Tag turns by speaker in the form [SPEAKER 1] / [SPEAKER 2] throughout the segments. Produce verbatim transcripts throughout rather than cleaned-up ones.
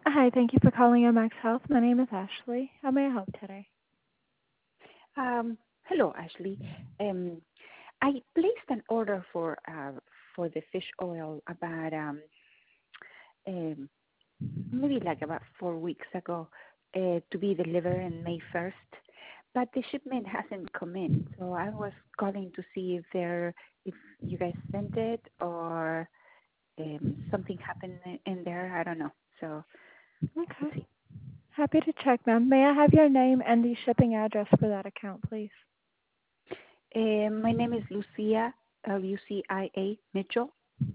[SPEAKER 1] Hi, thank you for calling M X Health. My name is Ashley. How may I help today?
[SPEAKER 2] Um, hello, Ashley. Um, I placed an order for uh, for the fish oil about um, um, maybe like about four weeks ago uh, to be delivered on May first, but the shipment hasn't come in. So I was calling to see if there if you guys sent it or um, something happened in in there. I don't know. So
[SPEAKER 1] Okay.
[SPEAKER 2] let's see.
[SPEAKER 1] Happy to check, ma'am. May I have your name and the shipping address for that account, please?
[SPEAKER 2] Um, my name is Lucia, L U C I A Mitchell.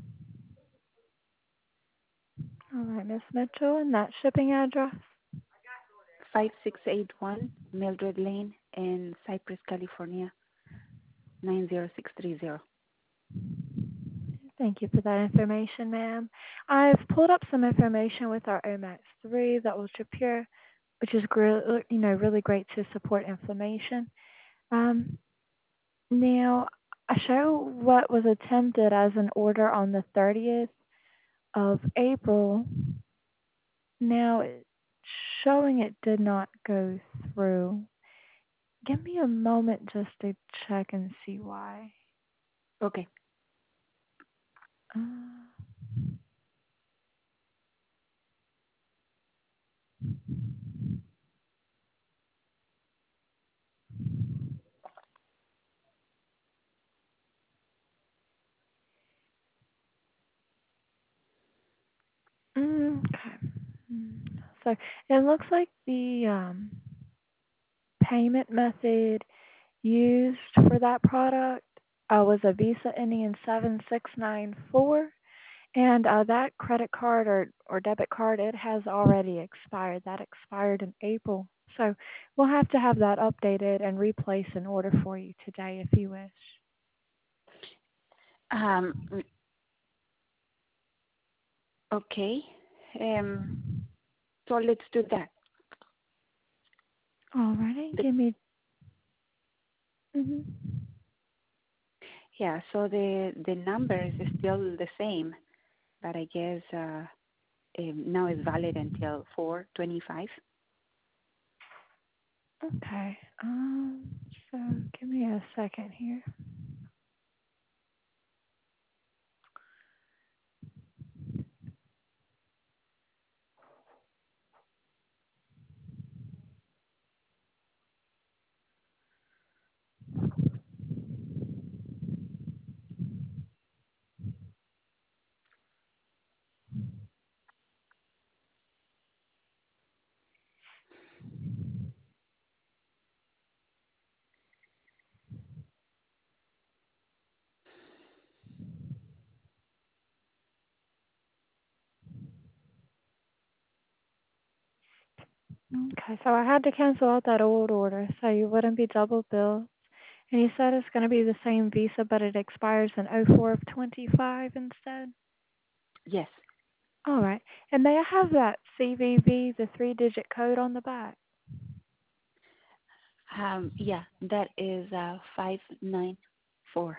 [SPEAKER 1] All right, Miss Mitchell, and that shipping address.
[SPEAKER 2] five six eight one Mildred Lane in Cypress, California, nine zero six three zero.
[SPEAKER 1] Thank you for that information, ma'am. I've pulled up some information with our O max three that will Tripure, which is gr- you know really great to support inflammation. Um, now, I show what was attempted as an order on the thirtieth of April. Now, it's showing it did not go through. Give me a moment just to check and see why.
[SPEAKER 2] Okay.
[SPEAKER 1] Uh, mm, okay. Mm, So it looks like the um, payment method used for that product uh, was a Visa ending in seven six nine four. And uh, that credit card or, or debit card, it has already expired. That expired in April. So we'll have to have that updated and replace an order for you today if you wish.
[SPEAKER 2] Um, okay. Um, so let's do that.
[SPEAKER 1] Alrighty,
[SPEAKER 2] The,
[SPEAKER 1] give me. hmm
[SPEAKER 2] yeah. So the the number is still the same, but I guess uh, um, now it's valid until four twenty five.
[SPEAKER 1] Okay. Um. So give me a second here. Okay. So I had to cancel out that old order so you wouldn't be double billed. And you said it's going to be the same Visa, but it expires in oh four of twenty-five instead.
[SPEAKER 2] Yes.
[SPEAKER 1] All right. And may I have that C V V, the three-digit code on the back?
[SPEAKER 2] Um, yeah. That is uh, five nine four.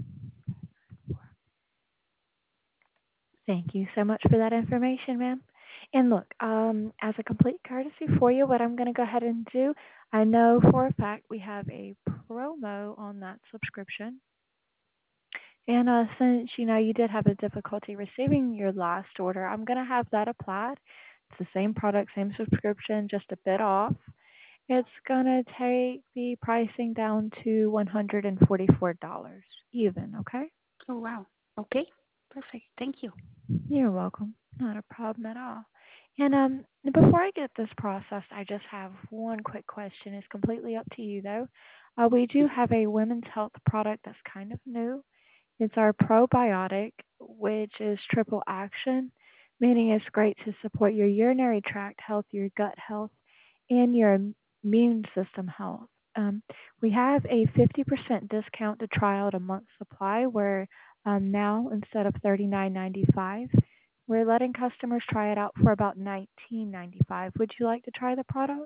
[SPEAKER 1] Thank you so much for that information, ma'am. And look, um, as a complete courtesy for you, what I'm going to go ahead and do, I know for a fact we have a promo on that subscription. And uh, since you know you did have a difficulty receiving your last order, I'm going to have that applied. It's the same product, same subscription, just a bit off. It's going to take the pricing down to one hundred forty-four dollars even, okay?
[SPEAKER 2] Oh wow. Okay. Perfect. Thank you.
[SPEAKER 1] You're welcome. Not a problem at all. And um, before I get this processed, I just have one quick question. It's completely up to you, though. Uh, we do have a women's health product that's kind of new. It's our probiotic, which is triple action, meaning it's great to support your urinary tract health, your gut health, and your immune system health. Um, we have a fifty percent discount to try out a month's supply where um, now instead of thirty-nine ninety-five, we're letting customers try it out for about nineteen ninety-five. Would you like to try the product?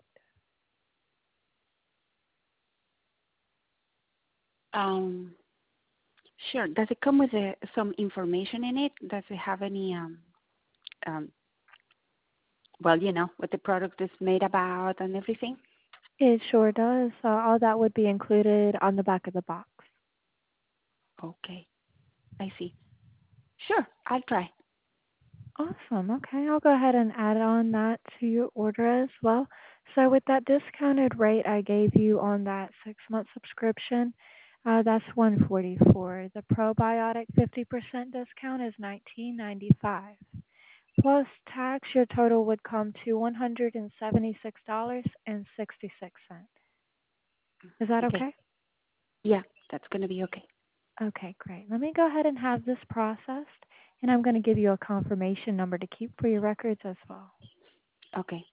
[SPEAKER 2] Um, sure. Does it come with uh, some information in it? Does it have any um, um, well, you know, what the product is made about and everything?
[SPEAKER 1] It sure does. Uh, all that would be included on the back of the box.
[SPEAKER 2] Okay, I see. Sure, I'll try.
[SPEAKER 1] Awesome. Okay, I'll go ahead and add on that to your order as well. So with that discounted rate I gave you on that six-month subscription, uh, that's one hundred forty-four. The probiotic fifty percent discount is nineteen ninety-five. Plus tax, your total would come to one hundred seventy-six dollars and sixty-six cents. Is that
[SPEAKER 2] Okay.
[SPEAKER 1] okay?
[SPEAKER 2] Yeah, that's going to be okay.
[SPEAKER 1] Okay, great. Let me go ahead and have this processed, and I'm going to give you a confirmation number to keep for your records as well.
[SPEAKER 2] Okay.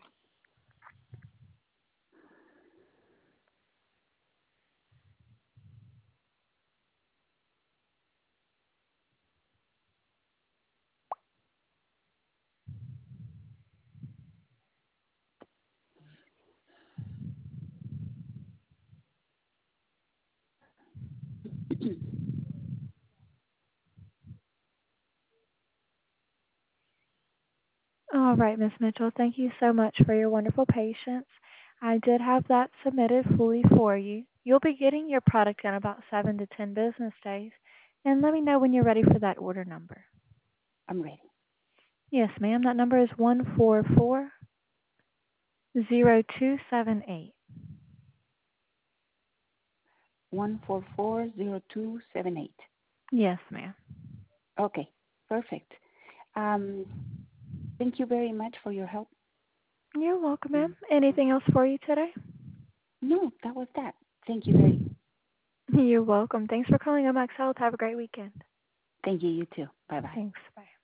[SPEAKER 1] All right, Miss Mitchell, thank you so much for your wonderful patience. I did have that submitted fully for you. You'll be getting your product in about seven to ten business days. And let me know when you're ready for that order number.
[SPEAKER 2] I'm ready.
[SPEAKER 1] Yes, ma'am. That number is one four four zero two seven eight.
[SPEAKER 2] One four four zero two seven eight.
[SPEAKER 1] Yes, ma'am.
[SPEAKER 2] Okay, perfect. Um, thank you very much for your help.
[SPEAKER 1] You're welcome,
[SPEAKER 2] Mm.
[SPEAKER 1] ma'am. Anything else for you today?
[SPEAKER 2] No, that was that. Thank you very.
[SPEAKER 1] You're welcome. Thanks for calling Omax Health. Have a great weekend.
[SPEAKER 2] Thank you. You too. Bye bye.
[SPEAKER 1] Thanks. Bye.